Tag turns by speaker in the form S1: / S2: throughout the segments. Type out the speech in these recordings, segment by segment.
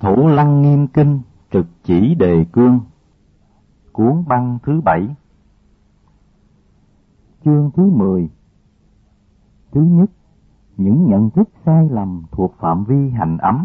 S1: Thủ Lăng Nghiêm Kinh Trực Chỉ Đề Cương. Cuốn băng thứ 7. Chương thứ 10. Thứ nhất, những nhận thức sai lầm thuộc phạm vi hành ấm.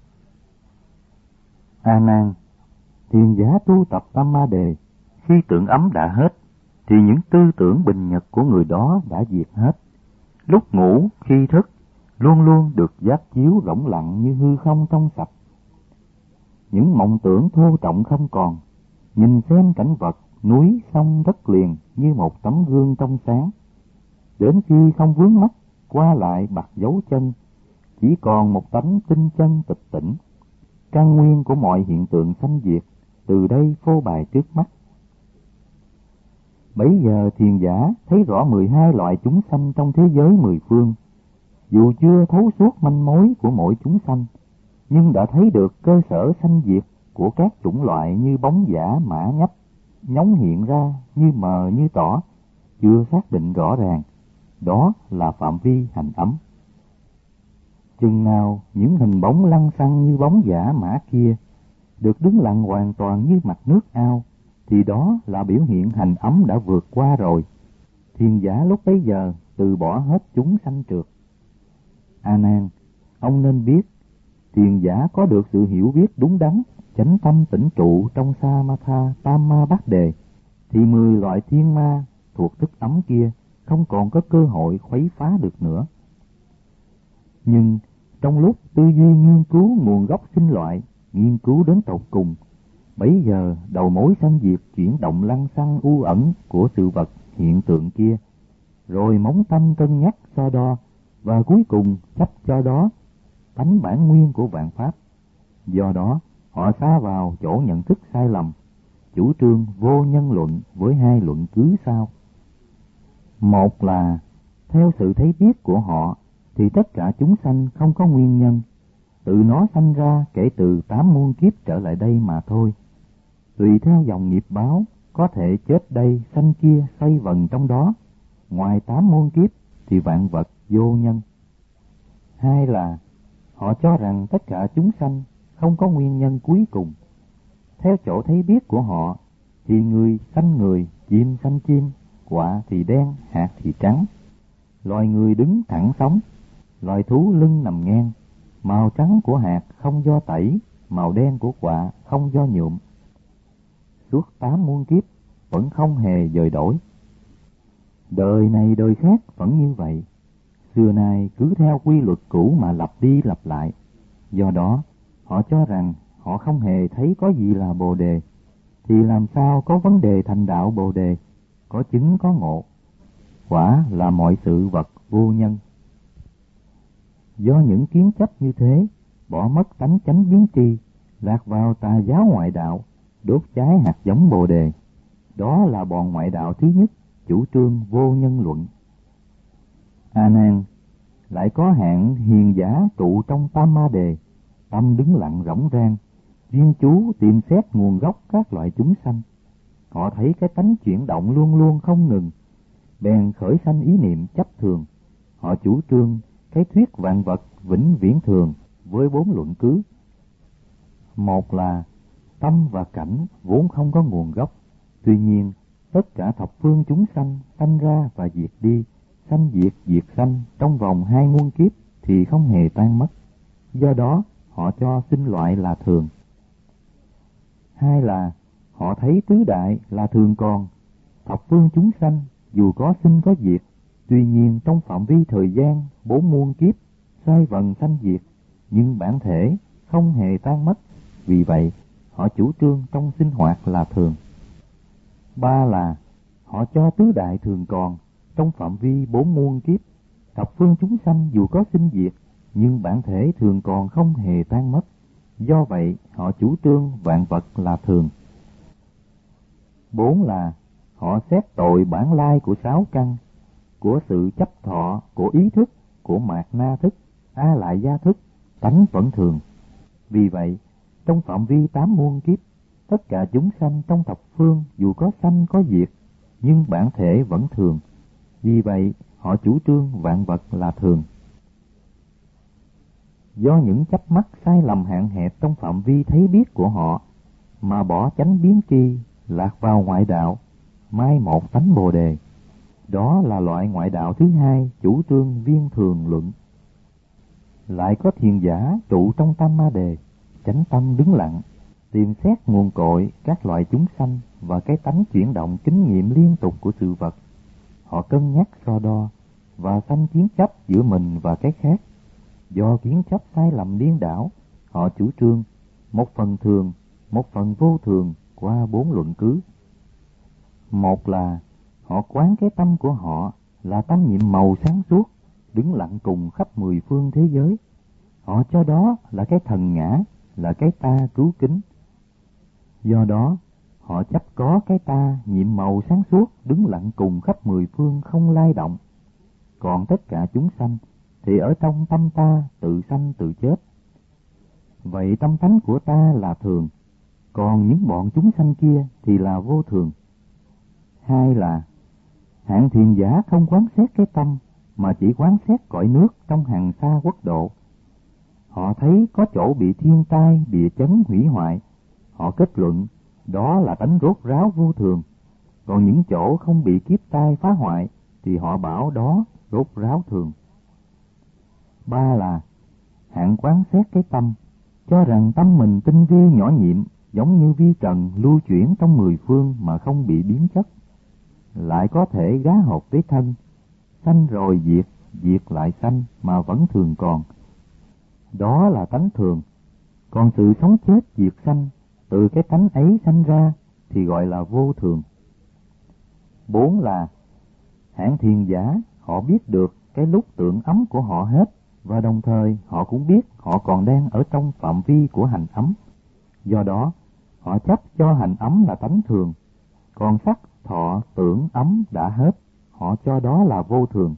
S1: A Nan, thiền giả tu tập Tam Ma Đề, khi tưởng ấm đã hết, thì những tư tưởng bình nhật của người đó đã diệt hết. Lúc ngủ, khi thức, luôn luôn được giác chiếu rỗng lặng như hư không trong sạch. Những mộng tưởng thô trọng không còn, nhìn xem cảnh vật, núi, sông, đất liền như một tấm gương trong sáng. Đến khi không vướng mắt, qua lại bặt dấu chân, chỉ còn một tánh tinh chân tịch tỉnh. Căn nguyên của mọi hiện tượng sanh diệt, từ đây phô bày trước mắt. Bấy giờ thiền giả thấy rõ 12 loại chúng sanh trong thế giới 10 phương. Dù chưa thấu suốt manh mối của mỗi chúng sanh, nhưng đã thấy được cơ sở sanh diệt của các chủng loại như bóng giả mã nhấp, nhóng hiện ra như mờ như tỏ, chưa xác định rõ ràng. Đó là phạm vi hành ấm. Chừng nào những hình bóng lăng xăng như bóng giả mã kia được đứng lặng hoàn toàn như mặt nước ao, thì đó là biểu hiện hành ấm đã vượt qua rồi. Thiền giả lúc bấy giờ từ bỏ hết chúng sanh trượt. A Nan, ông nên biết, thiền giả có được sự hiểu biết đúng đắn, chánh tâm tĩnh trụ trong Samatha Tam Ma Bát Đề, thì 10 loại thiên ma thuộc thức ấm kia không còn có cơ hội khuấy phá được nữa. Nhưng trong lúc tư duy nghiên cứu nguồn gốc sinh loại, nghiên cứu đến tột cùng, bấy giờ đầu mối sanh diệt chuyển động lăng xăng u ẩn của sự vật hiện tượng kia, rồi móng tâm cân nhắc so đo, và cuối cùng chấp cho đó tánh bản nguyên của vạn pháp. Do đó họ sa vào chỗ nhận thức sai lầm, chủ trương vô nhân luận với hai luận cứ sau. Một là theo sự thấy biết của họ thì tất cả chúng sanh không có nguyên nhân, tự nó sanh ra kể từ 8 muôn kiếp trở lại đây mà thôi. Tùy theo dòng nghiệp báo, có thể chết đây sanh kia xoay vần trong đó, ngoài 8 muôn kiếp thì vạn vật vô nhân. Hai là họ cho rằng tất cả chúng sanh không có nguyên nhân cuối cùng. Theo chỗ thấy biết của họ thì người sanh người, chim sanh chim, quả thì đen, hạt thì trắng. Loài người đứng thẳng sống, loài thú lưng nằm ngang. Màu trắng của hạt không do tẩy, màu đen của quả không do nhuộm. Suốt 8 muôn kiếp vẫn không hề dời đổi. Đời này đời khác vẫn như vậy, xưa nay cứ theo quy luật cũ mà lặp đi lặp lại. Do đó họ cho rằng họ không hề thấy có gì là Bồ Đề, thì làm sao có vấn đề thành đạo Bồ Đề, có chứng có ngộ. Quả là mọi sự vật vô nhân. Do những kiến chấp như thế, bỏ mất tánh chánh biến tri, lạc vào tà giáo ngoại đạo, đốt cháy hạt giống Bồ Đề. Đó là bọn ngoại đạo thứ nhất, chủ trương vô nhân luận. A Nan, lại có hạng hiền giả trụ trong Tam Ma Đề, tâm đứng lặng rỗng rang, chuyên chú tìm xét nguồn gốc các loại chúng sanh. Họ thấy cái tánh chuyển động luôn luôn không ngừng, bèn khởi sanh ý niệm chấp thường. Họ chủ trương cái thuyết vạn vật vĩnh viễn thường với 4 luận cứ. Một là tâm và cảnh vốn không có nguồn gốc, tuy nhiên tất cả thập phương chúng sanh sanh ra và diệt đi, sanh diệt diệt sanh trong vòng 2 muôn kiếp thì không hề tan mất. Do đó họ cho sinh loại là thường. Hai là họ thấy tứ đại là thường còn, thập phương chúng sanh dù có sinh có diệt, tuy nhiên trong phạm vi thời gian 4 muôn kiếp xoay vần sanh diệt, nhưng bản thể không hề tan mất. Vì vậy họ chủ trương trong sinh hoạt là thường. Ba là họ cho tứ đại thường còn, trong phạm vi 4 muôn kiếp, thập phương chúng sanh dù có sinh diệt, nhưng bản thể thường còn không hề tan mất. Do vậy họ chủ trương vạn vật là thường. 4 là họ xét tội bản lai của 6 căn, của sự chấp thọ, của ý thức, của mạt na thức, a lại gia thức, tánh vẫn thường. Vì vậy trong phạm vi 8 muôn kiếp, tất cả chúng sanh trong thập phương dù có sanh có diệt, nhưng bản thể vẫn thường. Vì vậy họ chủ trương vạn vật là thường. Do những chấp mắc sai lầm hạn hẹp trong phạm vi thấy biết của họ mà bỏ chánh biến tri, lạc vào ngoại đạo, mai một tánh Bồ đề. Đó là loại ngoại đạo thứ hai chủ trương viên thường luận. Lại có thiền giả trụ trong tam ma đề, chánh tâm đứng lặng, tìm xét nguồn cội các loại chúng sanh và cái tánh chuyển động kinh nghiệm liên tục của sự vật. Họ cân nhắc so đo và sanh kiến chấp giữa mình và cái khác. Do kiến chấp sai lầm điên đảo, họ chủ trương một phần thường, một phần vô thường qua 4 luận cứ. Một là họ quán cái tâm của họ là tâm nhiệm màu sáng suốt, đứng lặng cùng khắp 10 phương thế giới. Họ cho đó là cái thần ngã, là cái ta cứu kính. Do đó, họ chấp có cái ta nhiệm màu sáng suốt, đứng lặng cùng khắp 10 phương không lay động. Còn tất cả chúng sanh thì ở trong tâm ta tự sanh tự chết. Vậy tâm tánh của ta là thường, còn những bọn chúng sanh kia thì là vô thường. Hai là hạng thiền giả không quán xét cái tâm, mà chỉ quán xét cõi nước trong hàng xa quốc độ. Họ thấy có chỗ bị thiên tai, địa chấn hủy hoại, họ kết luận đó là tánh rốt ráo vô thường. Còn những chỗ không bị kiếp tai phá hoại thì họ bảo đó rốt ráo thường. Ba là hạng quán xét cái tâm, cho rằng tâm mình tinh vi nhỏ nhiệm, giống như vi trần lưu chuyển trong 10 phương mà không bị biến chất. Lại có thể gá hợp với thân, sanh rồi diệt, diệt lại sanh mà vẫn thường còn. Đó là tánh thường. Còn sự sống chết diệt sanh từ cái tánh ấy sanh ra thì gọi là vô thường. 4 là hạng thiền giả họ biết được cái lúc tưởng ấm của họ hết, và đồng thời họ cũng biết họ còn đang ở trong phạm vi của hành ấm. Do đó, họ chấp cho hành ấm là tánh thường, còn sắc, thọ, tưởng ấm đã hết, họ cho đó là vô thường.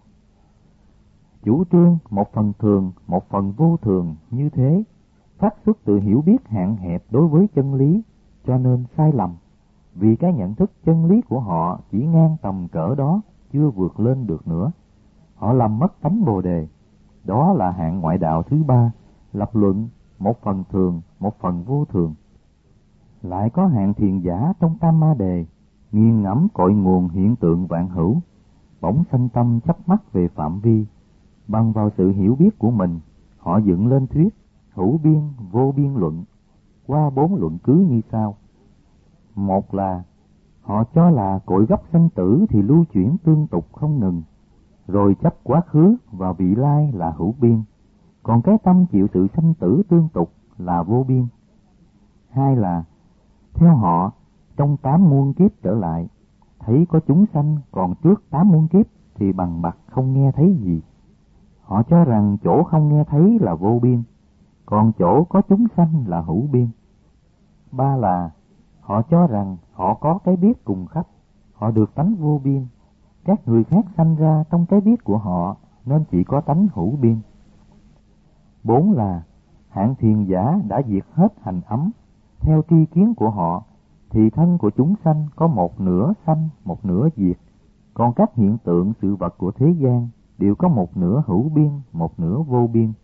S1: Chủ trương một phần thường, một phần vô thường như thế, phát xuất từ hiểu biết hạn hẹp đối với chân lý, cho nên sai lầm, vì cái nhận thức chân lý của họ chỉ ngang tầm cỡ đó, chưa vượt lên được nữa. Họ làm mất tánh Bồ đề. Đó là hạng ngoại đạo thứ ba, lập luận một phần thường, một phần vô thường. Lại có hạng thiền giả trong tam ma đề, nghiền ngẫm cội nguồn hiện tượng vạn hữu, bỗng sanh tâm chấp mắc về phạm vi. Bằng vào sự hiểu biết của mình, họ dựng lên thuyết hữu biên, vô biên luận, qua 4 luận cứ như sau. Một là họ cho là cội gốc sanh tử thì lưu chuyển tương tục không ngừng, rồi chấp quá khứ và vị lai là hữu biên, còn cái tâm chịu sự sanh tử tương tục là vô biên. Hai là theo họ, trong 8 muôn kiếp trở lại, thấy có chúng sanh còn trước 8 muôn kiếp thì bằng bặt không nghe thấy gì. Họ cho rằng chỗ không nghe thấy là vô biên, còn chỗ có chúng sanh là hữu biên. Ba là họ cho rằng họ có cái biết cùng khắp, họ được tánh vô biên. Các người khác sanh ra trong cái biết của họ nên chỉ có tánh hữu biên. 4 là hạng thiền giả đã diệt hết hành ấm. Theo tri kiến của họ thì thân của chúng sanh có một nửa sanh, một nửa diệt, còn các hiện tượng sự vật của thế gian đều có một nửa hữu biên, một nửa vô biên.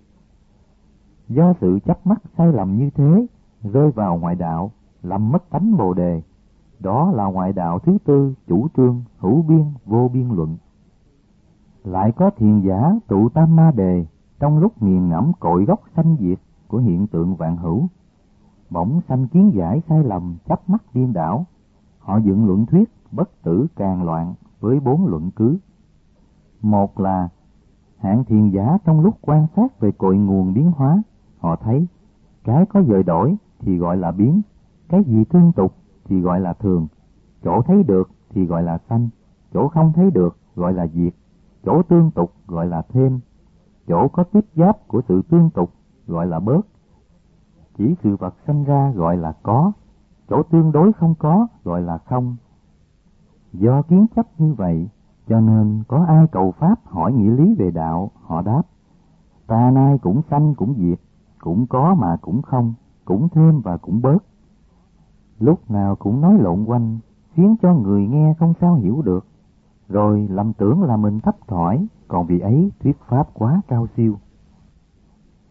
S1: Do sự chấp mắc sai lầm như thế, rơi vào ngoại đạo, làm mất tánh Bồ đề. Đó là ngoại đạo thứ tư, chủ trương hữu biên, vô biên luận. Lại có thiền giả trụ tam ma đề, trong lúc nghiền ngẫm cội gốc sanh diệt của hiện tượng vạn hữu, bỗng sanh kiến giải sai lầm, chấp mắc điên đảo. Họ dựng luận thuyết bất tử càng loạn với 4 luận cứ. Một là hạng thiền giả trong lúc quan sát về cội nguồn biến hóa, họ thấy cái có dời đổi thì gọi là biến, cái gì tương tục thì gọi là thường, chỗ thấy được thì gọi là sanh, chỗ không thấy được gọi là diệt, chỗ tương tục gọi là thêm, chỗ có tiếp giáp của sự tương tục gọi là bớt. Chỉ sự vật sanh ra gọi là có, chỗ tương đối không có gọi là không. Do kiến chấp như vậy, cho nên có ai cầu Pháp hỏi nghĩa lý về đạo, họ đáp: ta nay cũng sanh cũng diệt, cũng có mà cũng không, cũng thêm và cũng bớt. Lúc nào cũng nói lộn quanh, khiến cho người nghe không sao hiểu được, rồi lầm tưởng là mình thấp thỏi, còn vì ấy thuyết Pháp quá cao siêu.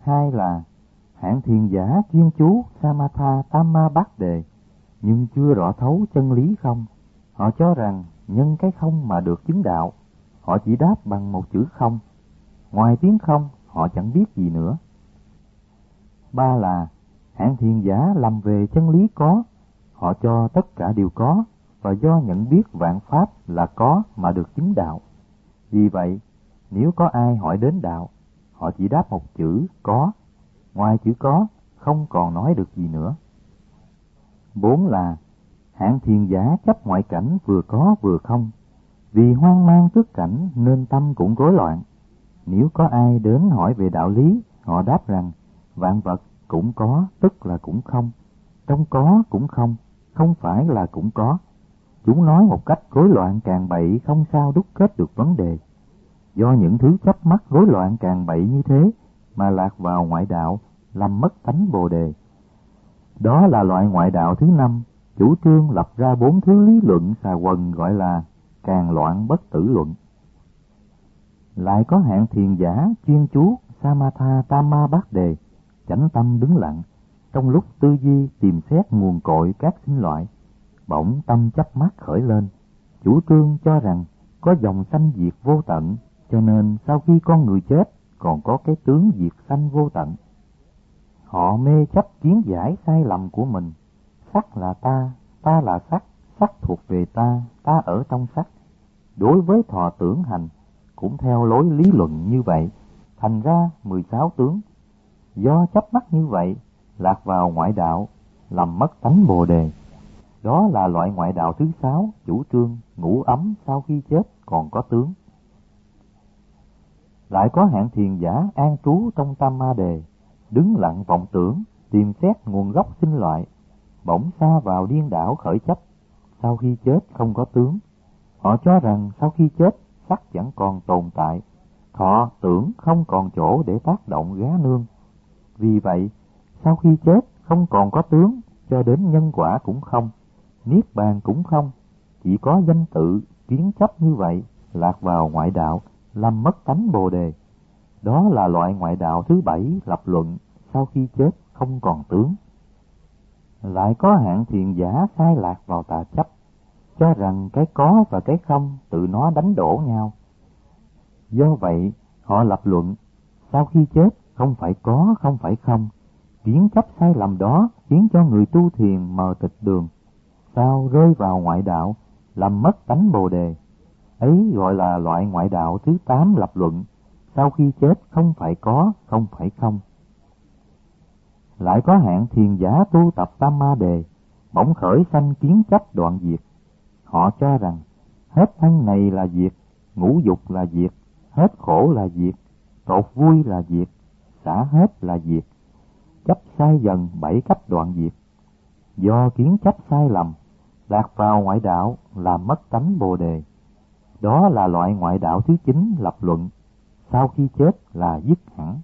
S1: Hai là hạng thiền giả chuyên chú Samatha Tamma Bát Đề nhưng chưa rõ thấu chân lý không. Họ cho rằng nhân cái không mà được chứng đạo. Họ chỉ đáp bằng một chữ không. Ngoài tiếng không, họ chẳng biết gì nữa. Ba là hạng thiền giả lầm về chân lý có. Họ cho tất cả đều có, và do nhận biết vạn pháp là có mà được chứng đạo. Vì vậy, nếu có ai hỏi đến đạo, họ chỉ đáp một chữ có. Ngoài chữ có, không còn nói được gì nữa. Bốn là hạng thiền giả chấp ngoại cảnh vừa có vừa không. Vì hoang mang trước cảnh nên tâm cũng rối loạn. Nếu có ai đến hỏi về đạo lý, họ đáp rằng vạn vật cũng có tức là cũng không, trong có cũng không phải là cũng có. Chúng nói một cách rối loạn càn bậy, không sao đúc kết được vấn đề. Do những thứ chấp mắc rối loạn càn bậy như thế mà lạc vào ngoại đạo, làm mất tánh Bồ Đề. Đó là loại ngoại đạo thứ năm, chủ trương lập ra 4 thứ lý luận xà quần gọi là càn loạn bất tử luận. Lại có hạng thiền giả chuyên chú Samatha Tamma Bát Đề, chánh tâm đứng lặng, trong lúc tư duy tìm xét nguồn cội các sinh loại, bỗng tâm chấp mắc khởi lên, chủ trương cho rằng có dòng sanh diệt vô tận, cho nên sau khi con người chết còn có cái tướng diệt sanh vô tận. Họ mê chấp kiến giải sai lầm của mình. Sắc là ta là sắc, sắc thuộc về ta ở trong sắc. Đối với thọ tưởng hành cũng theo lối lý luận như vậy, thành ra 16 tướng. Do chấp mắc như vậy, lạc vào ngoại đạo, làm mất tánh Bồ Đề. Đó là loại ngoại đạo thứ 6, chủ trương ngủ ấm sau khi chết còn có tướng. Lại có hạng thiền giả an trú trong Tam Ma Đề, đứng lặng vọng tưởng, tìm xét nguồn gốc sinh loại, bỗng sa vào điên đảo khởi chấp, sau khi chết không có tướng. Họ cho rằng sau khi chết, sắc chẳng còn tồn tại, thọ tưởng không còn chỗ để tác động gá nương. Vì vậy, sau khi chết không còn có tướng, cho đến nhân quả cũng không, niết bàn cũng không, chỉ có danh tự, kiến chấp như vậy, lạc vào ngoại đạo, làm mất tánh Bồ Đề. Đó là loại ngoại đạo thứ 7 lập luận, sau khi chết không còn tướng. Lại có hạng thiền giả sai lạc vào tà chấp, cho rằng cái có và cái không tự nó đánh đổ nhau. Do vậy, họ lập luận, sau khi chết không phải có, không phải không. Kiến chấp sai lầm đó khiến cho người tu thiền mờ tịch đường, sao rơi vào ngoại đạo, làm mất tánh Bồ Đề. Ấy gọi là loại ngoại đạo thứ 8 lập luận, sau khi chết không phải có, không phải không. Lại có hạng thiền giả tu tập Tam Ma Đề, bỗng khởi sanh kiến chấp đoạn diệt. Họ cho rằng hết thân này là diệt, ngũ dục là diệt, hết khổ là diệt, tột vui là diệt, xả hết là diệt. Chấp sai dần 7 cách đoạn diệt. Do kiến chấp sai lầm, lạc vào ngoại đạo, làm mất tánh Bồ Đề. Đó là loại ngoại đạo thứ 9 lập luận, sau khi chết là dứt hẳn.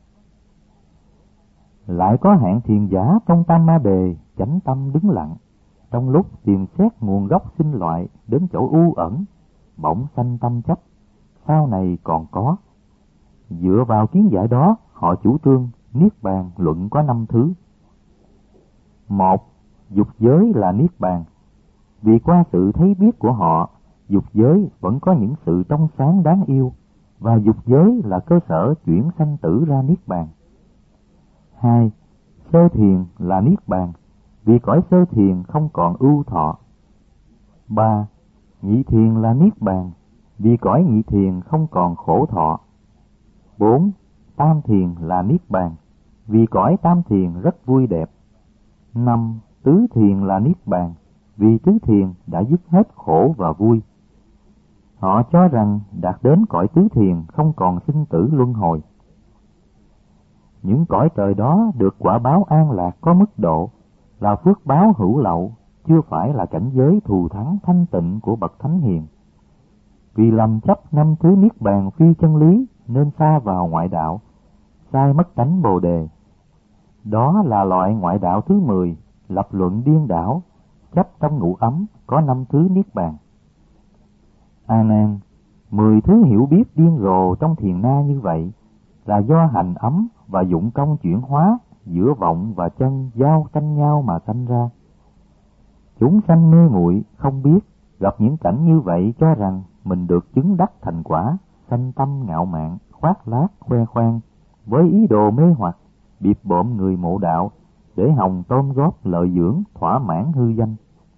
S1: Lại có hạng thiền giả trong Tam Ma Đề, chánh tâm đứng lặng, trong lúc tìm xét nguồn gốc sinh loại đến chỗ u ẩn, bỗng sanh tâm chấp, sau này còn có. Dựa vào kiến giải đó, họ chủ trương niết bàn luận có 5 thứ. 1. Dục giới là niết bàn. Vì qua sự thấy biết của họ, dục giới vẫn có những sự trong sáng đáng yêu, và dục giới là cơ sở chuyển sanh tử ra niết bàn. 2. Sơ thiền là niết bàn, vì cõi sơ thiền không còn ưu thọ. 3. Nhị thiền là niết bàn, vì cõi nhị thiền không còn khổ thọ. 4. Tam thiền là niết bàn, vì cõi tam thiền rất vui đẹp. 5. Tứ thiền là niết bàn, vì tứ thiền đã dứt hết khổ và vui. Họ cho rằng đạt đến cõi tứ thiền không còn sinh tử luân hồi. Những cõi trời đó được quả báo an lạc có mức độ, là phước báo hữu lậu, chưa phải là cảnh giới thù thắng thanh tịnh của bậc thánh hiền. Vì lầm chấp 5 thứ niết bàn phi chân lý nên sa vào ngoại đạo, sai mất tánh Bồ Đề. Đó là loại ngoại đạo thứ 10, lập luận điên đảo, chấp trong ngũ ấm có 5 thứ niết bàn. A Nan, 10 thứ hiểu biết điên rồ trong thiền na như vậy là do hành ấm và dụng công chuyển hóa giữa vọng và chân giao tranh nhau mà sanh ra. Chúng sanh mê muội không biết, gặp những cảnh như vậy cho rằng mình được chứng đắc thành quả, sanh tâm ngạo mạn, khoác lác khoe khoang, với ý đồ mê hoặc, bịp bợm người mộ đạo để hòng tôm góp lợi dưỡng thỏa mãn hư danh.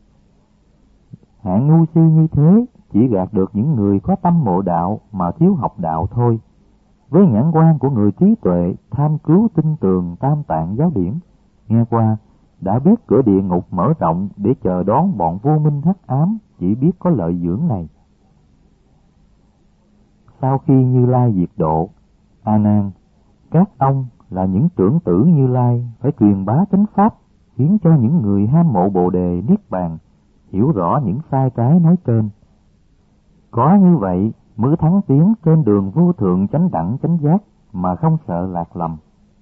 S1: Hạng ngu si như thế chỉ gạt được những người có tâm mộ đạo mà thiếu học đạo thôi. Với nhãn quan của người trí tuệ tham cứu tinh tường tam tạng giáo điển, nghe qua đã biết cửa địa ngục mở rộng để chờ đón bọn vô minh hắc ám chỉ biết có lợi dưỡng này. Sau khi Như Lai diệt độ, A Nan, các ông là những trưởng tử Như Lai phải truyền bá chánh pháp, khiến cho những người ham mộ Bồ đề niết bàn hiểu rõ những sai trái nói trên. Có như vậy mới thắng tiến trên đường vô thượng chánh đẳng chánh giác mà không sợ lạc lầm.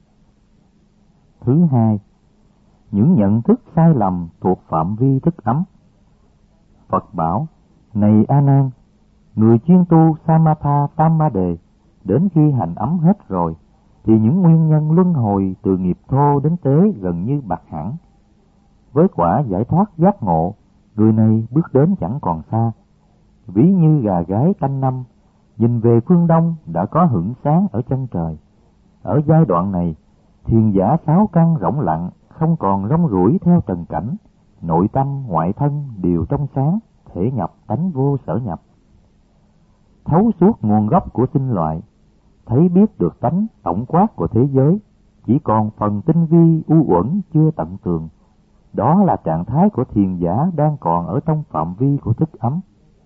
S1: Thứ hai, những nhận thức sai lầm thuộc phạm vi thức ấm. Phật bảo: này A Nan, người chuyên tu Samatha Tam Ma Đề đến khi hành ấm hết rồi thì những nguyên nhân luân hồi từ nghiệp thô đến tế gần như bạc hẳn. Với quả giải thoát giác ngộ, người này bước đến chẳng còn xa. Ví như gà gái canh năm, nhìn về phương đông đã có hửng sáng ở chân trời. Ở giai đoạn này, thiền giả sáu căn rỗng lặng, không còn rong ruổi theo trần cảnh, nội tâm ngoại thân đều trong sáng, thể nhập tánh vô sở nhập. Thấu suốt nguồn gốc của sinh loại, thấy biết được tánh tổng quát của thế giới, chỉ còn phần tinh vi u uẩn chưa tận tường. Đó là trạng thái của thiền giả đang còn ở trong phạm vi của thức ấm.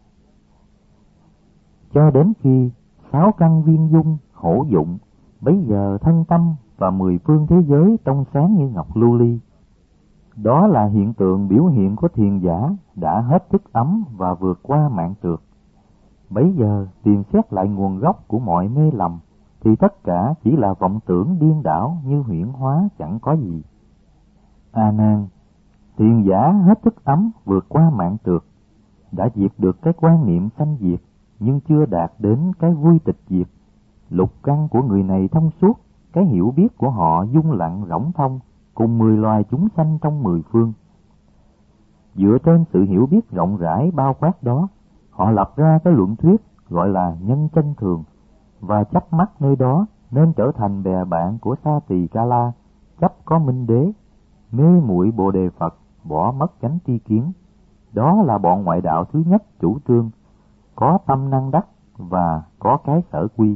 S1: Cho đến khi sáu căn viên dung, hổ dụng, bấy giờ thân tâm và mười phương thế giới trong sáng như ngọc lưu ly. Đó là hiện tượng biểu hiện của thiền giả đã hết thức ấm và vượt qua mạng trượt. Bấy giờ tìm xét lại nguồn gốc của mọi mê lầm, thì tất cả chỉ là vọng tưởng điên đảo như huyễn hóa chẳng có gì. A Nan, thiền giả hết thức ấm vượt qua mạng trượt, đã diệt được cái quan niệm sanh diệt, nhưng chưa đạt đến cái vui tịch diệt. Lục căn của người này thông suốt, cái hiểu biết của họ dung lặng rỗng thông, cùng 10 loài chúng sanh trong 10 phương. Dựa trên sự hiểu biết rộng rãi bao quát đó, họ lập ra cái luận thuyết gọi là nhân chân thường, và chấp mắt nơi đó nên trở thành bè bạn của Sa Tỳ Ca La, chấp có minh đế, mê muội Bồ đề Phật, bỏ mất chánh tri kiến. Đó là bọn ngoại đạo thứ nhất chủ trương, có tâm năng đắc và có cái sở quy.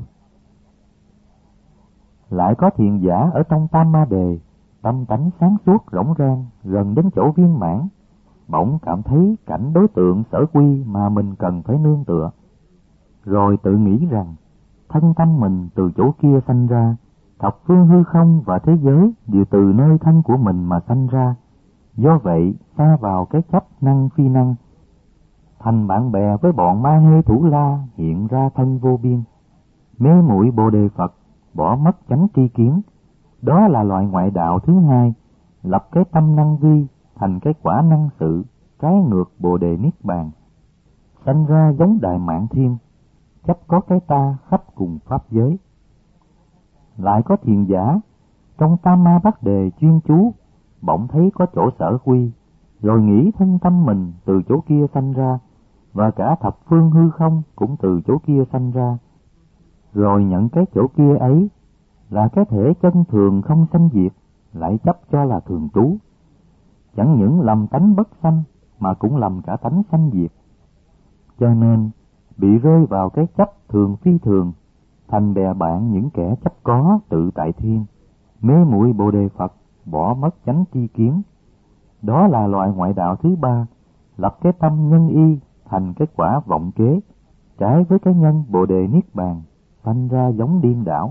S1: Lại có thiền giả ở trong Tam Ma Đề, tâm tánh sáng suốt rỗng rang, gần đến chỗ viên mãn, bỗng cảm thấy cảnh đối tượng sở quy mà mình cần phải nương tựa. Rồi tự nghĩ rằng, thân tâm mình từ chỗ kia sanh ra, thập phương hư không và thế giới đều từ nơi thân của mình mà sanh ra. Do vậy, xa vào cái chấp năng phi năng, thành bạn bè với bọn Ma Hê Thủ La hiện ra thân vô biên. Mê muội Bồ đề Phật, bỏ mất chánh tri kiến. Đó là loại ngoại đạo thứ hai, lập cái tâm năng vi thành cái quả năng sự, trái ngược Bồ đề niết bàn, sanh ra giống Đại Mạn Thiên, chấp có cái ta khắp cùng pháp giới. Lại có thiền giả trong Tam Ma Bát Đề chuyên chú, bỗng thấy có chỗ sở quy, rồi nghĩ thân tâm mình từ chỗ kia sanh ra, và cả thập phương hư không cũng từ chỗ kia sanh ra, rồi nhận cái chỗ kia ấy là cái thể chân thường không sanh diệt, lại chấp cho là thường trú. Chẳng những lầm tánh bất sanh mà cũng lầm cả tánh sanh diệt. Cho nên bị rơi vào cái chấp thường phi thường, thành bè bạn những kẻ chấp có tự tại thiên, mê muội Bồ đề Phật, bỏ mất chánh tri kiến. Đó là loại ngoại đạo thứ ba, lập cái tâm nhân y thành cái quả vọng kế, trái với cái nhân Bồ đề niết bàn, sanh ra giống điên đảo.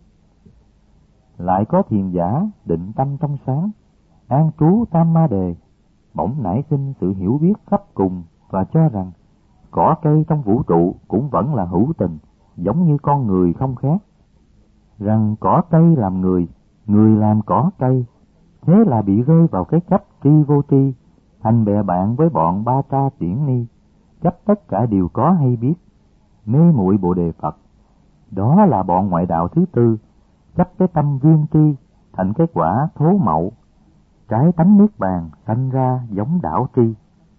S1: Lại có thiền giả định tâm trong sáng, an trú Tam Ma Đề, bỗng nảy sinh sự hiểu biết khắp cùng và cho rằng cỏ cây trong vũ trụ cũng vẫn là hữu tình, giống như con người không khác. Rằng cỏ cây làm người, người làm cỏ cây, thế là bị rơi vào cái chấp tri vô tri, thành bè bạn với bọn Ba Tra Tiễn Ni, chấp tất cả đều có hay biết, mê muội Bồ đề Phật. Đó là bọn ngoại đạo thứ tư, chấp cái tâm viên tri thành cái quả thố mậu, trái tánh niết bàn sanh ra giống đảo tri.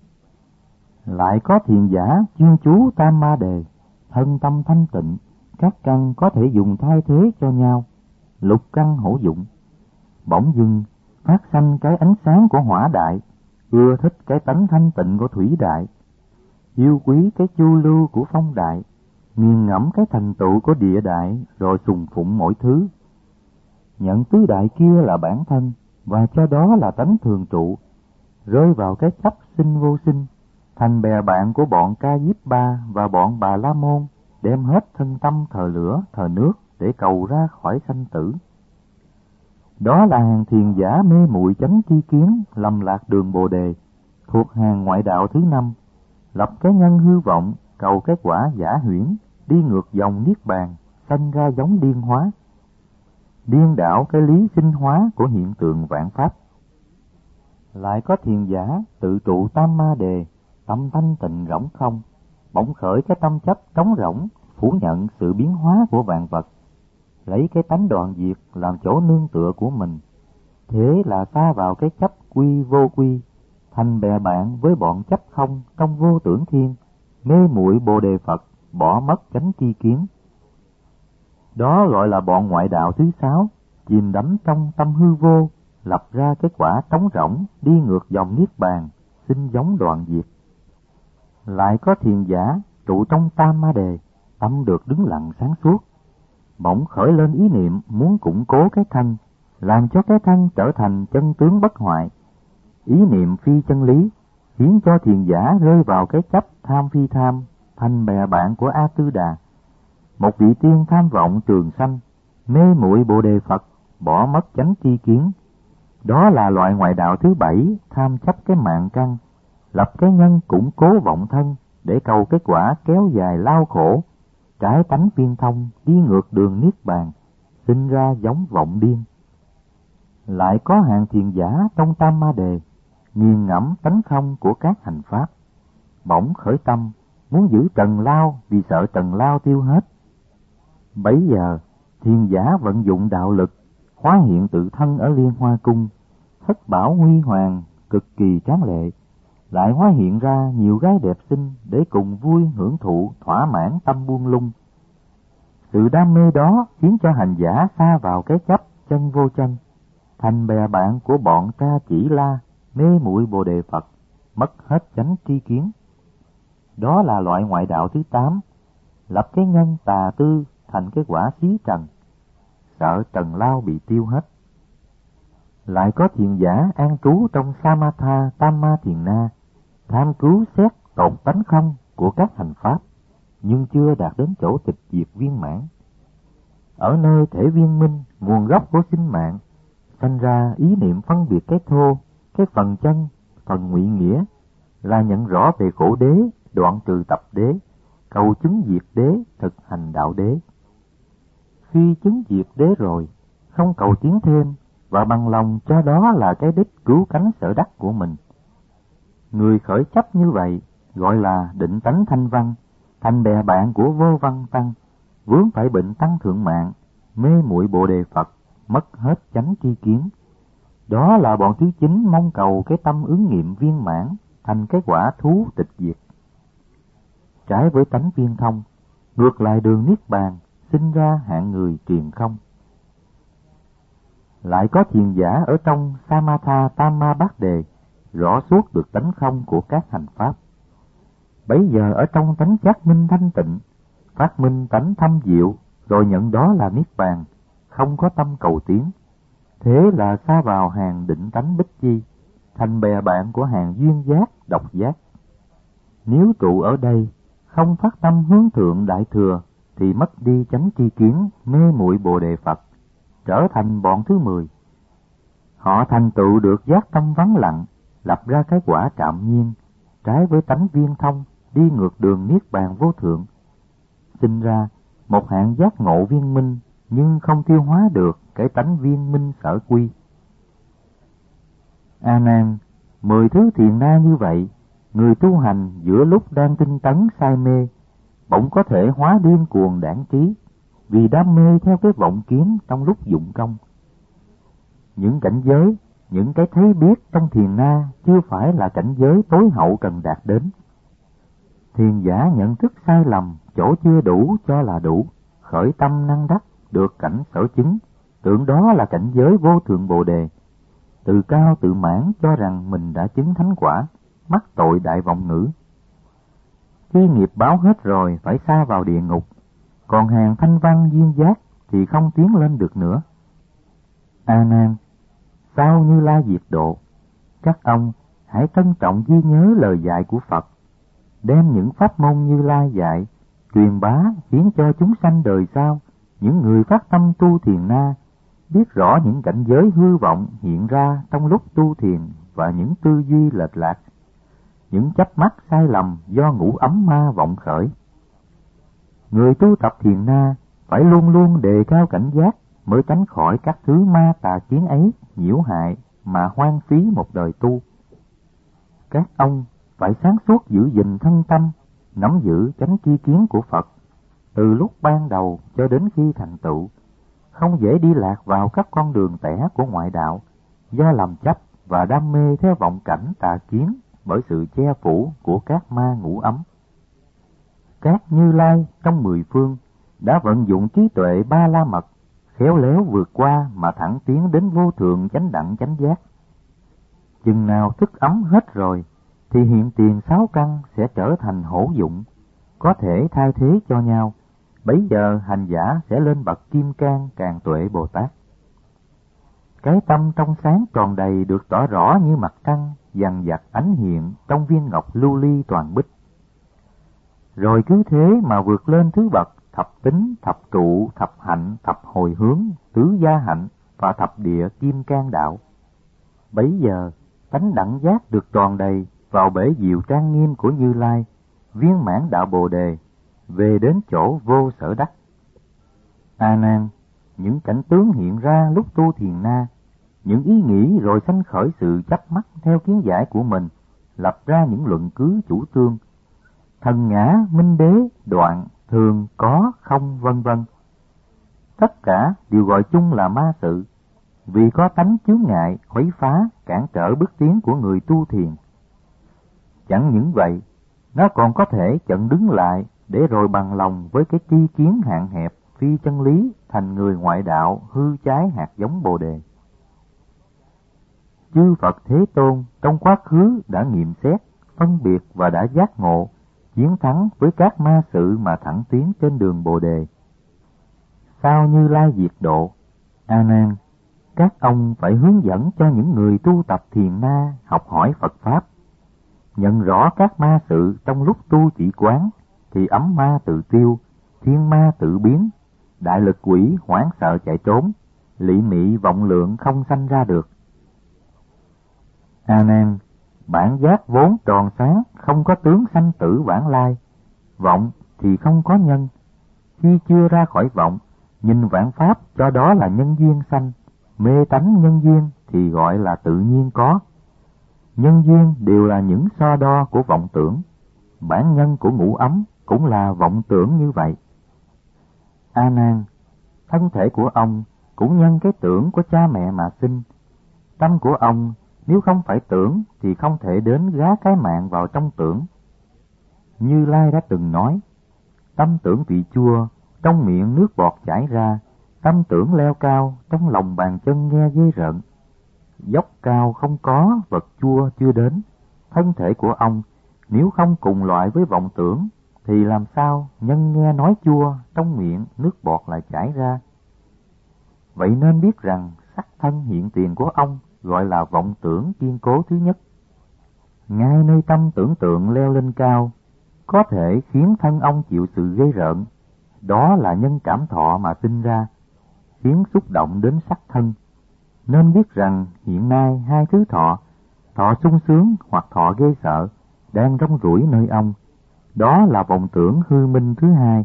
S1: Lại có thiền giả chuyên chú tam ma đề, thân tâm thanh tịnh, các căn có thể dùng thay thế cho nhau, lục căn hữu dụng. Bỗng dưng phát sanh cái ánh sáng của hỏa đại, ưa thích cái tánh thanh tịnh của thủy đại, yêu quý cái chu lưu của phong đại, nghiền ngẫm cái thành tựu của địa đại, rồi sùng phụng mỗi thứ. Nhận tứ đại kia là bản thân, và cho đó là tánh thường trụ, rơi vào cái chấp sinh vô sinh, thành bè bạn của bọn Ca Diếp Ba và bọn Bà La Môn, đem hết thân tâm thờ lửa, thờ nước để cầu ra khỏi sanh tử. Đó là hàng thiền giả mê muội chánh tri kiến, lầm lạc đường Bồ Đề, thuộc hàng ngoại đạo thứ 5, lập cái nhân hư vọng, cầu cái quả giả huyễn, đi ngược dòng niết bàn, sanh ra giống điên hóa, điên đảo cái lý sinh hóa của hiện tượng vạn pháp. Lại có thiền giả tự trụ tam ma đề, tâm thanh tịnh rỗng không, bỗng khởi cái tâm chấp trống rỗng, phủ nhận sự biến hóa của vạn vật, lấy cái tánh đoạn diệt làm chỗ nương tựa của mình. Thế là ta vào cái chấp quy vô quy, thành bè bạn với bọn chấp không trong vô tưởng thiên, mê muội Bồ Đề Phật, bỏ mất chánh tri kiến. Đó gọi là bọn ngoại đạo thứ 6, chìm đắm trong tâm hư vô, lập ra cái quả trống rỗng, đi ngược dòng niết bàn, sinh giống đoạn diệt. Lại có thiền giả trụ trong tam ma đề, tâm được đứng lặng sáng suốt, bỗng khởi lên ý niệm muốn củng cố cái thân, làm cho cái thân trở thành chân tướng bất hoại. Ý niệm phi chân lý khiến cho thiền giả rơi vào cái chấp tham phi tham, thành bè bạn của A Tư Đà, một vị tiên tham vọng trường sanh, mê muội Bồ Đề Phật, bỏ mất chánh tri kiến. Đó là loại ngoại đạo thứ 7, tham chấp cái mạng căn, lập cái nhân củng cố vọng thân để cầu kết quả kéo dài lao khổ, trái tánh viên thông, đi ngược đường niết bàn, sinh ra giống vọng điên. Lại có hàng thiền giả trong tam ma đề, nghiền ngẫm tánh không của các hành pháp, bỗng khởi tâm muốn giữ trần lao vì sợ trần lao tiêu hết. Bấy giờ thiền giả vận dụng đạo lực, hóa hiện tự thân ở Liên Hoa Cung, thất bảo huy hoàng, cực kỳ tráng lệ, lại hóa hiện ra nhiều gái đẹp xinh để cùng vui hưởng thụ thỏa mãn tâm buông lung. Sự đam mê đó khiến cho hành giả sa vào cái chấp chân vô chân, thành bè bạn của bọn Ca Chỉ La, mê muội Bồ Đề Phật, mất hết chánh tri kiến. Đó là loại ngoại đạo thứ 8, lập cái nhân tà tư thành cái quả xí trần, sợ trần lao bị tiêu hết. Lại có thiền giả an trú trong Samatha Tam Ma Thiền Na, tham cứu xét tột tánh không của các hành pháp, nhưng chưa đạt đến chỗ tịch diệt viên mãn. Ở nơi thể viên minh, nguồn gốc của sinh mạng, sanh ra ý niệm phân biệt cái thô, cái phần chân, phần ngụy nghĩa, là nhận rõ về khổ đế, đoạn trừ tập đế, cầu chứng diệt đế, thực hành đạo đế. Khi chứng diệt đế rồi, không cầu tiến thêm, và bằng lòng cho đó là cái đích cứu cánh sở đắc của mình. Người khởi chấp như vậy gọi là định tánh thanh văn, thành bè bạn của vô văn tăng, vướng phải bệnh tăng thượng mạng, mê muội Bồ Đề Phật, mất hết chánh tri kiến. Đó là bọn thứ 9 mong cầu cái tâm ứng nghiệm viên mãn, thành cái quả thú tịch diệt. Trái với tánh viên thông, ngược lại đường niết bàn, sinh ra hạng người triền không. Lại có thiền giả ở trong Samatha Tam Ma Bát Đề, rõ suốt được tánh không của các hành pháp. Bấy giờ ở trong tánh giác minh thanh tịnh, phát minh tánh thâm diệu, rồi nhận đó là niết bàn, không có tâm cầu tiến. Thế là xa vào hàng định tánh bích chi, thành bè bạn của hàng duyên giác, độc giác. Nếu trụ ở đây, không phát tâm hướng thượng đại thừa, thì mất đi chánh tri kiến, mê muội Bồ Đề Phật, trở thành bọn thứ 10. Họ thành tựu được giác tâm vắng lặng, lập ra cái quả trạm nhiên, trái với tánh viên thông, đi ngược đường niết bàn vô thượng, sinh ra một hạng giác ngộ viên minh, nhưng không tiêu hóa được cái tánh viên minh sở quy. A Nan, 10 thứ thiền na như vậy, người tu hành giữa lúc đang tinh tấn say mê, bỗng có thể hóa điên cuồng đãng trí, vì đam mê theo cái vọng kiến trong lúc dụng công. Những cảnh giới, những cái thấy biết trong thiền na chưa phải là cảnh giới tối hậu cần đạt đến. Thiền giả nhận thức sai lầm, chỗ chưa đủ cho là đủ, khởi tâm năng đắc, được cảnh sở chứng, tưởng đó là cảnh giới vô thượng Bồ Đề. Tự cao tự mãn cho rằng mình đã chứng thánh quả, mắc tội đại vọng ngữ. Khi nghiệp báo hết rồi phải sa vào địa ngục, còn hàng thanh văn duyên giác thì không tiến lên được nữa. A Nan, sau Như Lai diệt độ, các ông hãy trân trọng ghi nhớ lời dạy của Phật, đem những pháp môn Như Lai dạy truyền bá, khiến cho chúng sanh đời sau, những người phát tâm tu thiền na biết rõ những cảnh giới hư vọng hiện ra trong lúc tu thiền và những tư duy lệch lạc, những chấp mắc sai lầm do ngũ ấm ma vọng khởi. Người tu tập thiền na phải luôn luôn đề cao cảnh giác mới tránh khỏi các thứ ma tà kiến ấy nhiễu hại mà hoang phí một đời tu. Các ông phải sáng suốt giữ gìn thân tâm, nắm giữ chánh tri kiến của Phật từ lúc ban đầu cho đến khi thành tựu, không dễ đi lạc vào các con đường tẻ của ngoại đạo do làm chấp và đam mê theo vọng cảnh tà kiến bởi sự che phủ của các ma ngũ ấm. Các Như Lai trong 10 phương đã vận dụng trí tuệ ba la mật, khéo léo vượt qua mà thẳng tiến đến vô thượng chánh đẳng chánh giác. Chừng nào thức ấm hết rồi, thì hiện tiền 6 căn sẽ trở thành hữu dụng, có thể thay thế cho nhau. Bấy giờ hành giả sẽ lên bậc Kim Cang Càn Tuệ Bồ Tát. Cái tâm trong sáng tròn đầy được tỏ rõ như mặt trăng dằn vặt ánh hiện trong viên ngọc lưu ly toàn bích. Rồi cứ thế mà vượt lên thứ bậc thập tính, thập trụ, thập hạnh, thập hồi hướng, tứ gia hạnh và thập địa Kim Cang đạo. Bấy giờ tánh đẳng giác được tròn đầy vào bể diệu trang nghiêm của Như Lai, viên mãn đạo Bồ Đề, về đến chỗ vô sở đắc. A Nan, những cảnh tướng hiện ra lúc tu thiền na, những ý nghĩ rồi sanh khởi sự chấp mắc theo kiến giải của mình, lập ra những luận cứ chủ trương, thần ngã, minh đế, đoạn, thường, có, không, vân vân. Tất cả đều gọi chung là ma sự, vì có tánh chướng ngại, khuấy phá, cản trở bước tiến của người tu thiền. Chẳng những vậy, nó còn có thể chặn đứng lại để rồi bằng lòng với cái tri kiến hạn hẹp, phi chân lý, thành người ngoại đạo hư trái hạt giống Bồ Đề. Chư Phật Thế Tôn trong quá khứ đã nghiệm xét, phân biệt và đã giác ngộ, chiến thắng với các ma sự mà thẳng tiến trên đường Bồ Đề. Sao Như Lai diệt độ, A Nan, các ông phải hướng dẫn cho những người tu tập thiền na học hỏi Phật Pháp, nhận rõ các ma sự trong lúc tu chỉ quán, thì ấm ma tự tiêu, thiên ma tự biến, đại lực quỷ hoảng sợ chạy trốn, lị mị vọng lượng không sanh ra được. A Nan, bản giác vốn tròn sáng, không có tướng sanh tử vãng lai, vọng thì không có nhân. Khi chưa ra khỏi vọng, nhìn vạn pháp cho đó là nhân duyên sanh, mê tánh nhân duyên thì gọi là tự nhiên có. Nhân duyên đều là những so đo của vọng tưởng, bản nhân của ngũ ấm cũng là vọng tưởng như vậy. A Nan, thân thể của ông cũng nhân cái tưởng của cha mẹ mà sinh. Tâm của ông nếu không phải tưởng thì không thể đến gá cái mạng vào trong tưởng. Như Lai đã từng nói, tâm tưởng vị chua, trong miệng nước bọt chảy ra, tâm tưởng leo cao, trong lòng bàn chân nghe ghê rợn. Dốc cao không có, vật chua chưa đến. Thân thể của ông nếu không cùng loại với vọng tưởng, thì làm sao nhân nghe nói chua, trong miệng nước bọt lại chảy ra. Vậy nên biết rằng sắc thân hiện tiền của ông gọi là vọng tưởng kiên cố thứ nhất. Ngay nơi tâm tưởng tượng leo lên cao, có thể khiến thân ông chịu sự ghê rợn, đó là nhân cảm thọ mà sinh ra, khiến xúc động đến sắc thân. Nên biết rằng hiện nay hai thứ thọ, thọ sung sướng hoặc thọ ghê sợ, đang rong ruổi nơi ông, đó là vọng tưởng hư minh thứ hai.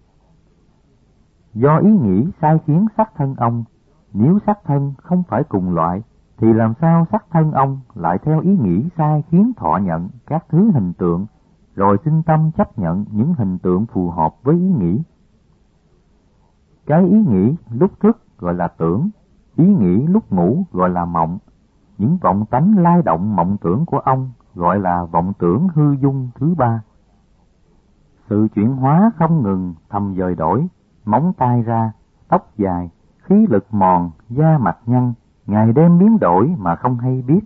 S1: Do ý nghĩ sai khiến sắc thân ông, nếu sắc thân không phải cùng loại, thì làm sao sắc thân ông lại theo ý nghĩ sai khiến thọ nhận các thứ hình tượng, rồi sinh tâm chấp nhận những hình tượng phù hợp với ý nghĩ. Cái ý nghĩ lúc thức gọi là tưởng, ý nghĩ lúc ngủ gọi là mộng. Những vọng tánh lai động mộng tưởng của ông gọi là vọng tưởng hư dung thứ ba. Sự chuyển hóa không ngừng thầm dời đổi, móng tay ra, tóc dài, khí lực mòn, da mặt nhăn, ngày đêm biến đổi mà không hay biết.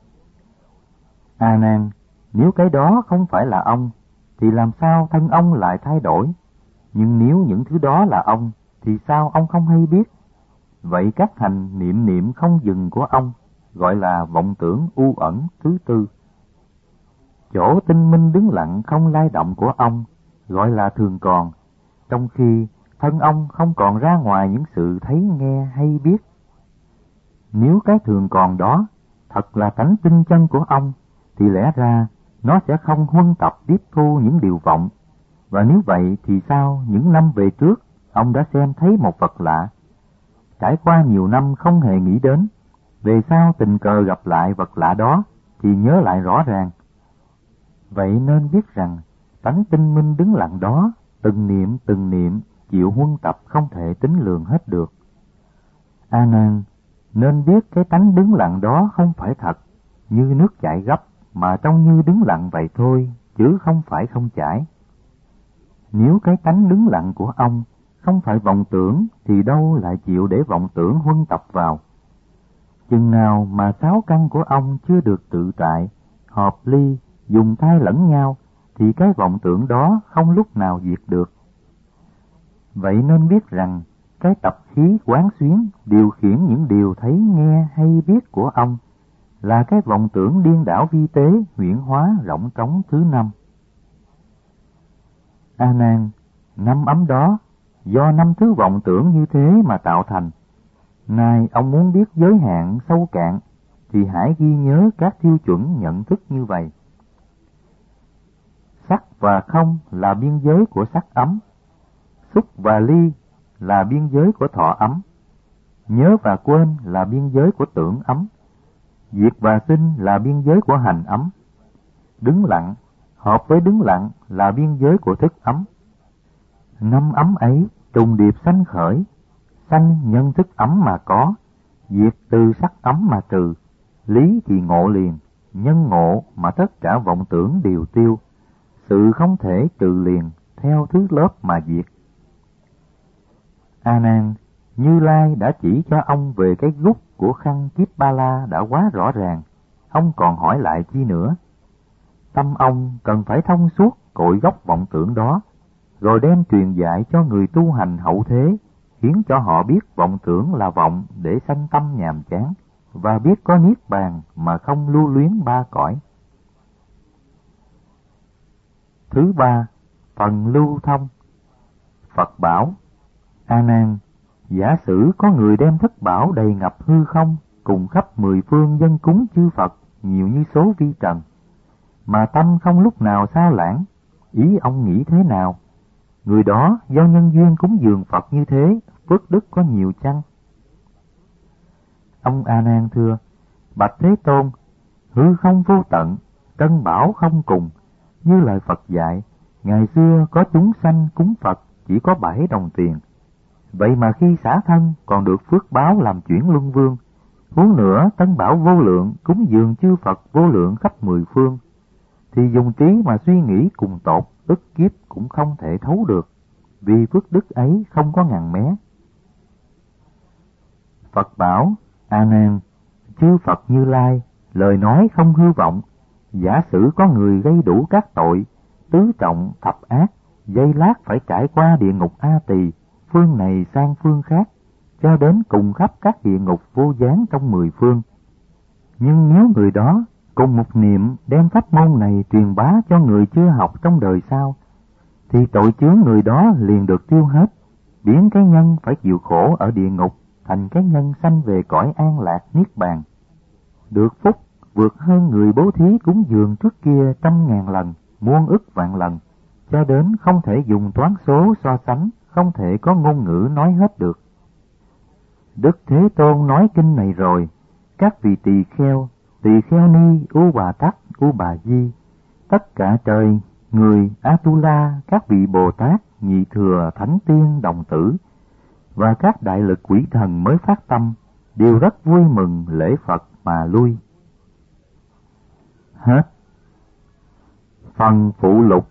S1: A Nan, nếu cái đó không phải là ông, thì làm sao thân ông lại thay đổi? Nhưng nếu những thứ đó là ông, thì sao ông không hay biết? Vậy các hành niệm niệm không dừng của ông gọi là vọng tưởng u ẩn thứ tư. Chỗ tinh minh đứng lặng không lay động của ông gọi là thường còn, trong khi thân ông không còn ra ngoài những sự thấy nghe hay biết. Nếu cái thường còn đó thật là tánh tinh chân của ông, thì lẽ ra nó sẽ không huân tập tiếp thu những điều vọng. Và nếu vậy thì sao những năm về trước ông đã xem thấy một vật lạ, trải qua nhiều năm không hề nghĩ đến, về sau tình cờ gặp lại vật lạ đó thì nhớ lại rõ ràng. Vậy nên biết rằng tánh tinh minh đứng lặng đó từng niệm chịu huân tập không thể tính lường hết được. A Nan, nên biết cái tánh đứng lặng đó không phải thật, như nước chảy gấp mà trông như đứng lặng vậy thôi, chứ không phải không chảy. Nếu cái tánh đứng lặng của ông không phải vọng tưởng, thì đâu lại chịu để vọng tưởng huân tập vào. Chừng nào mà sáu căn của ông chưa được tự tại, hợp ly, dùng thay lẫn nhau, thì cái vọng tưởng đó không lúc nào diệt được. Vậy nên biết rằng cái tập khí quán xuyến điều khiển những điều thấy nghe hay biết của ông là cái vọng tưởng điên đảo vi tế huyễn hóa rỗng trống thứ năm. A Nan, năm ấm đó do năm thứ vọng tưởng như thế mà tạo thành. Nay ông muốn biết giới hạn sâu cạn thì hãy ghi nhớ các tiêu chuẩn nhận thức như vậy. Sắc và không là biên giới của sắc ấm, xúc và ly là biên giới của thọ ấm, nhớ và quên là biên giới của tưởng ấm, diệt và sinh là biên giới của hành ấm, đứng lặng hợp với đứng lặng là biên giới của thức ấm. Năm ấm ấy trùng điệp sanh khởi, sanh nhân thức ấm mà có, diệt từ sắc ấm mà trừ, lý thì ngộ liền, nhân ngộ mà tất cả vọng tưởng đều tiêu, sự không thể trừ liền theo thứ lớp mà diệt. A Nan, Như Lai đã chỉ cho ông về cái gút của khăn kiếp ba la đã quá rõ ràng, ông còn hỏi lại chi nữa? Tâm ông cần phải thông suốt cội gốc vọng tưởng đó, rồi đem truyền dạy cho người tu hành hậu thế, khiến cho họ biết vọng tưởng là vọng để sanh tâm nhàm chán, và biết có niết bàn mà không lưu luyến ba cõi. Thứ ba, phần lưu thông. Phật bảo: A Nan, giả sử có người đem thất bảo đầy ngập hư không, cùng khắp mười phương dân cúng chư Phật nhiều như số vi trần, mà tâm không lúc nào sao lãng, ý ông nghĩ thế nào? Người đó do nhân duyên cúng dường Phật như thế, phước đức có nhiều chăng? Ông A Nan thưa: Bạch Thế Tôn, hư không vô tận, trân bảo không cùng, như lời Phật dạy, ngày xưa có chúng sanh cúng Phật chỉ có 7 đồng tiền. Vậy mà khi xả thân còn được phước báo làm chuyển luân vương, huống nữa tân bảo vô lượng cúng dường chư Phật vô lượng khắp mười phương, thì dùng trí mà suy nghĩ cùng tột, ức kiếp cũng không thể thấu được, vì phước đức ấy không có ngàn mé. Phật bảo: A Nan, chư Phật Như Lai lời nói không hư vọng. Giả sử có người gây đủ các tội tứ trọng thập ác, giây lát phải trải qua địa ngục A Tỳ, phương này sang phương khác, cho đến cùng khắp các địa ngục vô gián trong 10 phương. Nhưng nếu người đó cùng một niệm đem pháp môn này truyền bá cho người chưa học trong đời sau, thì tội chướng người đó liền được tiêu hết, biến cái nhân phải chịu khổ ở địa ngục thành cái nhân sanh về cõi an lạc niết bàn, được phúc vượt hơn người bố thí cúng dường trước kia 100.000 lần, muôn ức vạn lần, cho đến không thể dùng toán số so sánh, không thể có ngôn ngữ nói hết được. Đức Thế Tôn nói kinh này rồi, các vị tỳ kheo ni, U Bà Tát, U Bà Di, tất cả trời, người, Atula, các vị Bồ Tát, nhị thừa, thánh tiên, đồng tử, và các đại lực quỷ thần mới phát tâm đều rất vui mừng lễ Phật mà lui. Hết. Phần phụ lục.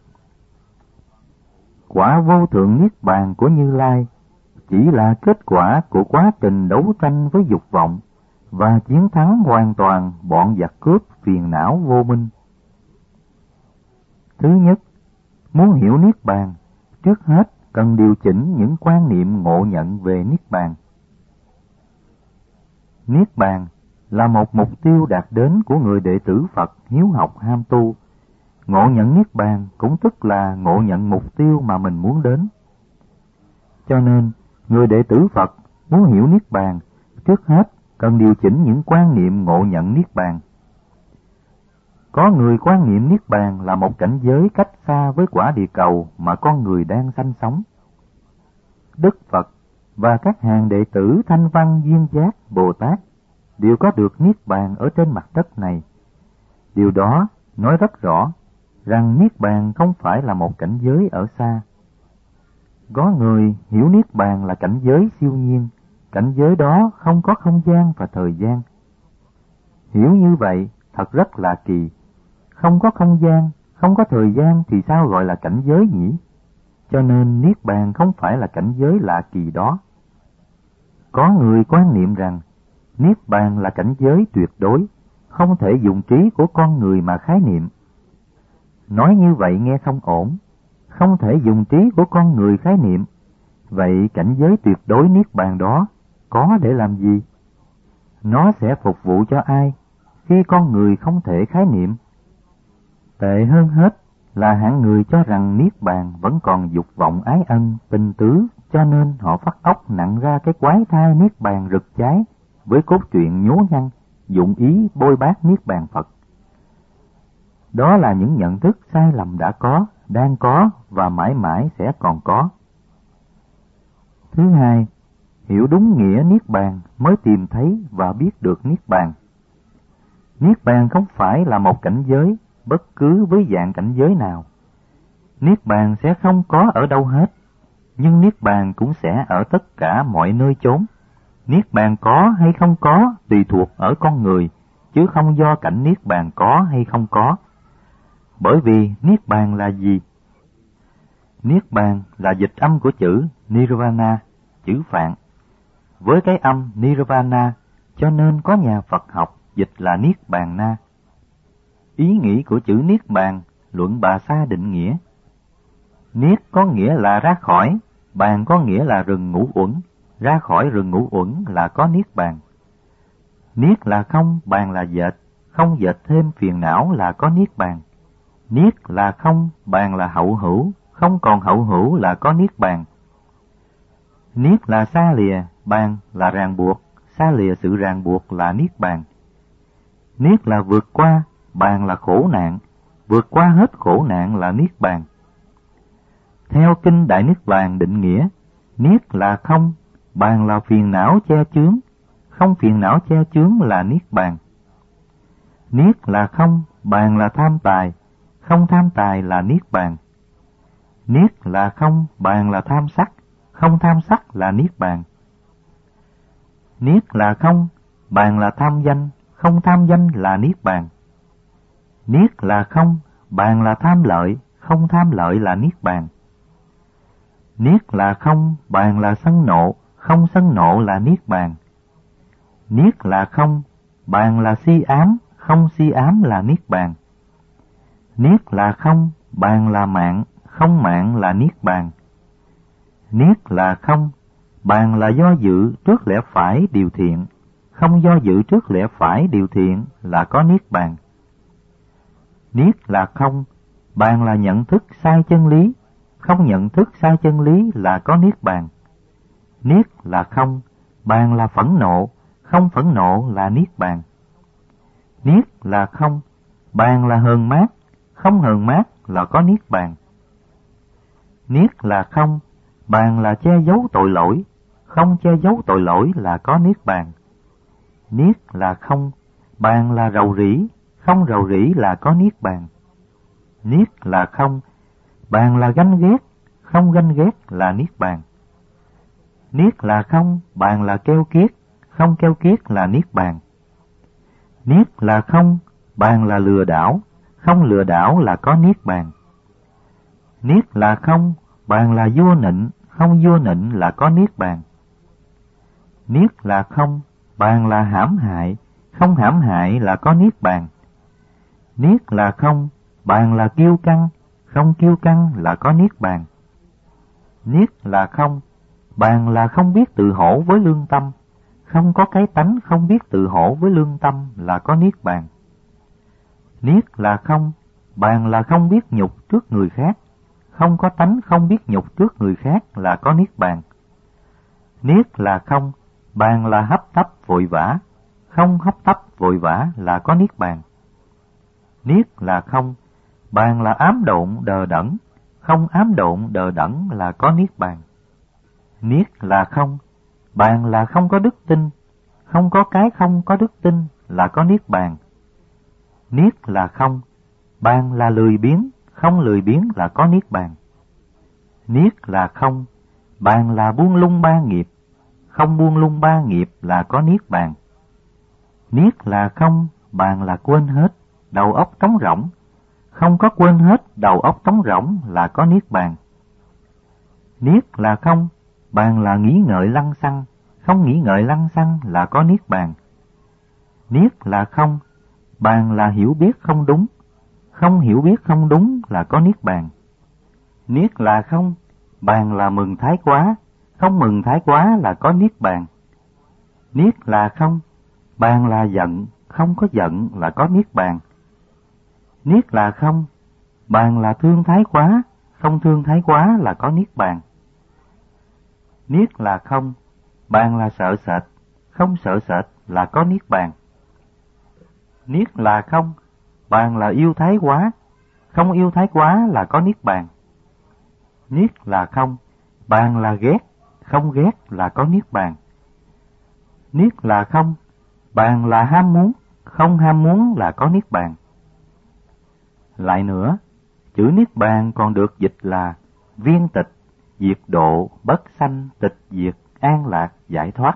S1: Quả vô thượng niết bàn của Như Lai chỉ là kết quả của quá trình đấu tranh với dục vọng và chiến thắng hoàn toàn bọn giặc cướp phiền não vô minh. Thứ nhất, muốn hiểu niết bàn, trước hết cần điều chỉnh những quan niệm ngộ nhận về niết bàn. Niết bàn là một mục tiêu đạt đến của người đệ tử Phật hiếu học ham tu. Ngộ nhận niết bàn cũng tức là ngộ nhận mục tiêu mà mình muốn đến. Cho nên, người đệ tử Phật muốn hiểu niết bàn, trước hết cần điều chỉnh những quan niệm ngộ nhận niết bàn. Có người quan niệm niết bàn là một cảnh giới cách xa với quả địa cầu mà con người đang sanh sống. Đức Phật và các hàng đệ tử Thanh Văn, Duyên Giác, Bồ Tát đều có được niết bàn ở trên mặt đất này. Điều đó nói rất rõ rằng niết bàn không phải là một cảnh giới ở xa. Có người hiểu niết bàn là cảnh giới siêu nhiên, cảnh giới đó không có không gian và thời gian. Hiểu như vậy thật rất là kỳ. Không có không gian, không có thời gian thì sao gọi là cảnh giới nhỉ? Cho nên niết bàn không phải là cảnh giới lạ kỳ đó. Có người quan niệm rằng niết bàn là cảnh giới tuyệt đối, không thể dùng trí của con người mà khái niệm. Nói như vậy nghe không ổn, không thể dùng trí của con người khái niệm. Vậy cảnh giới tuyệt đối niết bàn đó có để làm gì? Nó sẽ phục vụ cho ai khi con người không thể khái niệm? Tệ hơn hết là hạng người cho rằng niết bàn vẫn còn dục vọng ái ân, tình tứ, cho nên họ phát óc nặng ra cái quái thai niết bàn rực cháy với cốt truyện nhố nhăng, dụng ý bôi bác niết bàn Phật. Đó là những nhận thức sai lầm đã có, đang có và mãi mãi sẽ còn có. Thứ hai, hiểu đúng nghĩa niết bàn mới tìm thấy và biết được niết bàn. Niết bàn không phải là một cảnh giới, bất cứ với dạng cảnh giới nào. Niết bàn sẽ không có ở đâu hết, nhưng niết bàn cũng sẽ ở tất cả mọi nơi chốn. Niết bàn có hay không có tùy thuộc ở con người, chứ không do cảnh niết bàn có hay không có. Bởi vì niết bàn là gì? Niết bàn là dịch âm của chữ Nirvana, chữ Phạn. Với cái âm Nirvana, cho nên có nhà Phật học dịch là Niết Bàn Na. Ý nghĩ của chữ Niết Bàn, luận Bà Sa định nghĩa. Niết có nghĩa là ra khỏi, bàn có nghĩa là rừng ngũ uẩn, ra khỏi rừng ngũ uẩn là có Niết Bàn. Niết là không, bàn là dệt, không dệt thêm phiền não là có Niết Bàn. Niết là không, bàn là hậu hữu, không còn hậu hữu là có Niết Bàn. Niết là xa lìa, bàn là ràng buộc, xa lìa sự ràng buộc là Niết Bàn. Niết là vượt qua, bàn là khổ nạn, vượt qua hết khổ nạn là Niết Bàn. Theo Kinh Đại Niết Bàn định nghĩa, Niết là không, bàn là phiền não che chướng, không phiền não che chướng là Niết Bàn. Niết là không, bàn là tham tài, không tham tài là Niết Bàn. Niết là không, bàn là tham sắc, không tham sắc là Niết Bàn. Niết là không, bàn là tham danh, không tham danh là Niết Bàn. Niết là không, bàn là tham lợi, không tham lợi là Niết Bàn. Niết là không, bàn là sân nộ, không sân nộ là Niết Bàn. Niết là không, bàn là si ám, không si ám là Niết Bàn. Niết là không, bàn là mạng, không mạng là Niết Bàn. Niết là không, bàn là do dự trước lẽ phải điều thiện, không do dự trước lẽ phải điều thiện là có Niết Bàn. Niết là không, bàn là nhận thức sai chân lý, không nhận thức sai chân lý là có Niết Bàn. Niết là không, bàn là phẫn nộ, không phẫn nộ là Niết Bàn. Niết là không, bàn là hờn mát, không hờn mát là có Niết Bàn. Niết là không, bàn là che giấu tội lỗi, không che giấu tội lỗi là có Niết Bàn. Niết là không, bàn là rầu rĩ, không rầu rĩ là có Niết Bàn. Niết là không, bàn là ganh ghét, không ganh ghét là Niết Bàn. Niết là không, bàn là keo kiết, không keo kiết là niết bàn. Niết là không, bàn là lừa đảo, không lừa đảo là có niết bàn. Niết là không, bàn là vua nịnh, không vua nịnh là có niết bàn. Niết là không, bàn là hãm hại, không hãm hại là có niết bàn. Niết là không, bàn là kiêu căng, không kiêu căng là có niết bàn. Niết là không, bàn là không biết tự hổ với lương tâm, không có cái tánh không biết tự hổ với lương tâm là có niết bàn. Niết là không, bàn là không biết nhục trước người khác, không có tánh không biết nhục trước người khác là có niết bàn. Niết là không, bàn là hấp tấp vội vã, không hấp tấp vội vã là có niết bàn. Niết là không, bàn là ám độn đờ đẫn, không ám độn đờ đẫn là có niết bàn. Niết là không, bàn là không có đức tin, không có cái không có đức tin là có niết bàn. Niết là không, bàn là lười biếng, không lười biếng là có niết bàn. Niết là không, bàn là buông lung ba nghiệp, không buông lung ba nghiệp là có niết bàn. Niết là không, bàn là quên hết, đầu óc trống rỗng, không có quên hết, đầu óc trống rỗng là có niết bàn. Niết là không, bàn là nghĩ ngợi lăng xăng, không nghĩ ngợi lăng xăng là có niết bàn. Niết là không, bàn là hiểu biết không đúng, không hiểu biết không đúng là có niết bàn. Niết là không, bàn là mừng thái quá, không mừng thái quá là có niết bàn. Niết là không, bàn là giận, không có giận là có niết bàn. Niết là không, bàn là thương thái quá, không thương thái quá là có niết bàn. Niết là không, bàn là sợ sệt, không sợ sệt là có niết bàn. Niết là không, bàn là yêu thái quá, không yêu thái quá là có niết bàn. Niết là không, bàn là ghét, không ghét là có niết bàn. Niết là không, bàn là ham muốn, không ham muốn là có niết bàn. Lại nữa, chữ niết bàn còn được dịch là viên tịch, diệt độ, bất sanh, tịch diệt, an lạc, giải thoát.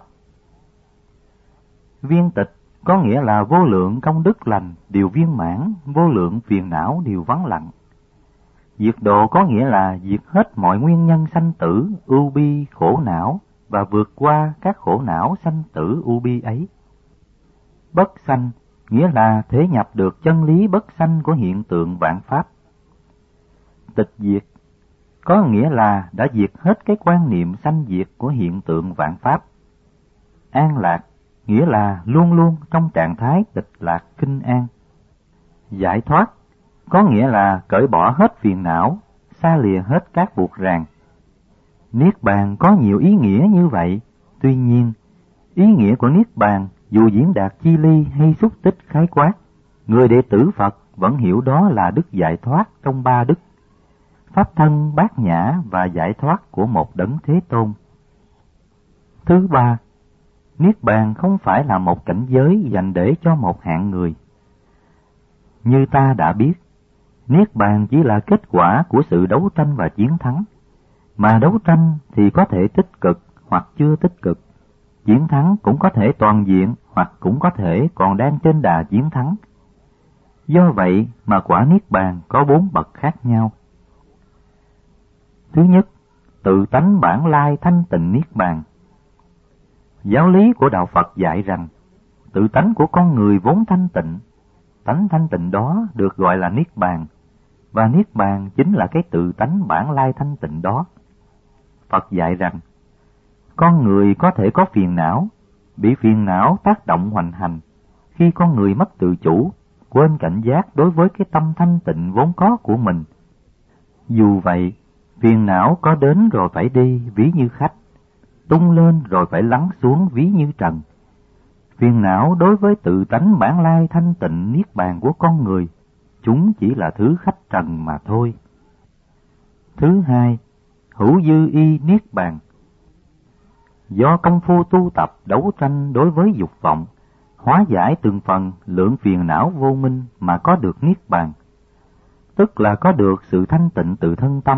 S1: Viên tịch có nghĩa là vô lượng công đức lành đều viên mãn, vô lượng phiền não đều vắng lặng. Diệt độ có nghĩa là diệt hết mọi nguyên nhân sanh tử, ưu bi, khổ não và vượt qua các khổ não sanh tử ưu bi ấy. Bất sanh nghĩa là thể nhập được chân lý bất sanh của hiện tượng vạn pháp. Tịch diệt có nghĩa là đã diệt hết cái quan niệm sanh diệt của hiện tượng vạn pháp. An lạc nghĩa là luôn luôn trong trạng thái tịch lạc kinh an. Giải thoát có nghĩa là cởi bỏ hết phiền não, xa lìa hết các buộc ràng. Niết bàn có nhiều ý nghĩa như vậy, tuy nhiên, ý nghĩa của Niết bàn dù diễn đạt chi ly hay xúc tích khái quát, người đệ tử Phật vẫn hiểu đó là đức giải thoát trong ba đức, pháp thân bát nhã và giải thoát của một đấng Thế Tôn. Thứ ba, Niết bàn không phải là một cảnh giới dành để cho một hạng người. Như ta đã biết, Niết bàn chỉ là kết quả của sự đấu tranh và chiến thắng, mà đấu tranh thì có thể tích cực hoặc chưa tích cực, chiến thắng cũng có thể toàn diện hoặc cũng có thể còn đang trên đà chiến thắng. Do vậy mà quả Niết bàn có 4 bậc khác nhau. Thứ nhất, tự tánh bản lai thanh tịnh Niết bàn. Giáo lý của Đạo Phật dạy rằng, tự tánh của con người vốn thanh tịnh, tánh thanh tịnh đó được gọi là Niết bàn, và Niết bàn chính là cái tự tánh bản lai thanh tịnh đó. Phật dạy rằng, con người có thể có phiền não, bị phiền não tác động hoành hành, khi con người mất tự chủ, quên cảnh giác đối với cái tâm thanh tịnh vốn có của mình. Dù vậy, phiền não có đến rồi phải đi ví như khách, tung lên rồi phải lắng xuống ví như trần. Phiền não đối với tự tánh bản lai thanh tịnh Niết bàn của con người, chúng chỉ là thứ khách trần mà thôi. Thứ hai, hữu dư y Niết bàn. Do công phu tu tập đấu tranh đối với dục vọng, hóa giải từng phần lượng phiền não vô minh mà có được Niết bàn, tức là có được sự thanh tịnh tự thân tâm,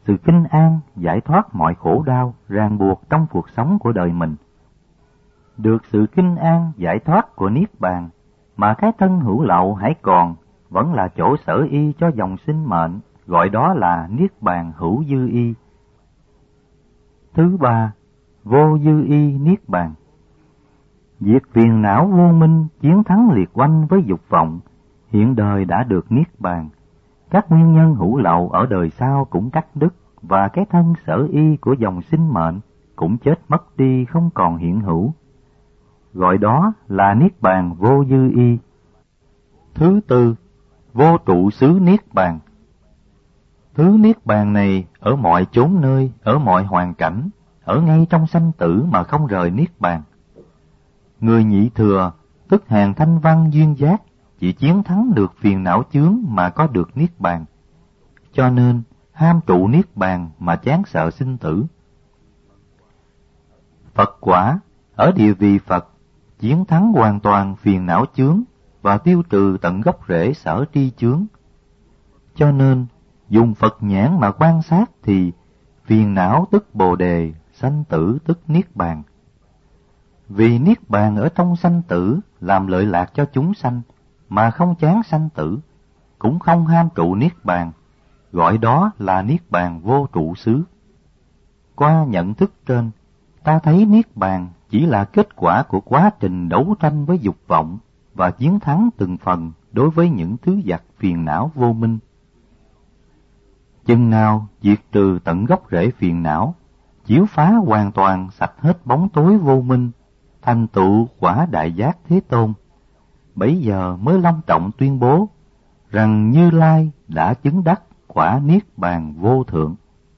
S1: sự kinh an, giải thoát mọi khổ đau, ràng buộc trong cuộc sống của đời mình. Được sự kinh an, giải thoát của Niết Bàn, mà cái thân hữu lậu hãy còn, vẫn là chỗ sở y cho dòng sinh mệnh, gọi đó là Niết Bàn hữu dư y. Thứ ba, vô dư y Niết Bàn. Diệt phiền não vô minh, chiến thắng liệt oanh với dục vọng, hiện đời đã được Niết Bàn. Các nguyên nhân hữu lậu ở đời sau cũng cắt đứt, và cái thân sở y của dòng sinh mệnh cũng chết mất đi không còn hiện hữu. Gọi đó là Niết Bàn vô dư y. Thứ tư, vô trụ xứ Niết Bàn. Thứ Niết Bàn này ở mọi chốn nơi, ở mọi hoàn cảnh, ở ngay trong sanh tử mà không rời Niết Bàn. Người nhị thừa, tức hàng thanh văn duyên giác, chỉ chiến thắng được phiền não chướng mà có được Niết Bàn. Cho nên, ham trụ Niết Bàn mà chán sợ sinh tử. Phật quả, ở địa vị Phật, chiến thắng hoàn toàn phiền não chướng và tiêu trừ tận gốc rễ sở tri chướng. Cho nên, dùng Phật nhãn mà quan sát thì phiền não tức Bồ Đề, sanh tử tức Niết Bàn. Vì Niết Bàn ở trong sanh tử làm lợi lạc cho chúng sanh, mà không chán sanh tử, cũng không ham trụ Niết Bàn, gọi đó là Niết Bàn vô trụ xứ. Qua nhận thức trên, ta thấy Niết Bàn chỉ là kết quả của quá trình đấu tranh với dục vọng và chiến thắng từng phần đối với những thứ giặc phiền não vô minh. Chừng nào diệt trừ tận gốc rễ phiền não, chiếu phá hoàn toàn sạch hết bóng tối vô minh, thành tựu quả đại giác Thế Tôn, bấy giờ mới long trọng tuyên bố rằng Như Lai đã chứng đắc quả Niết Bàn vô thượng.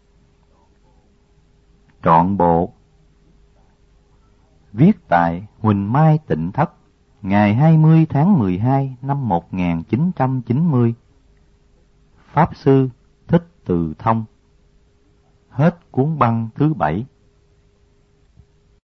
S1: Trọn bộ. Viết tại Huỳnh Mai Tịnh Thất, ngày 20 tháng 12 năm 1990. Pháp Sư Thích Từ Thông. Hết cuốn băng thứ 7.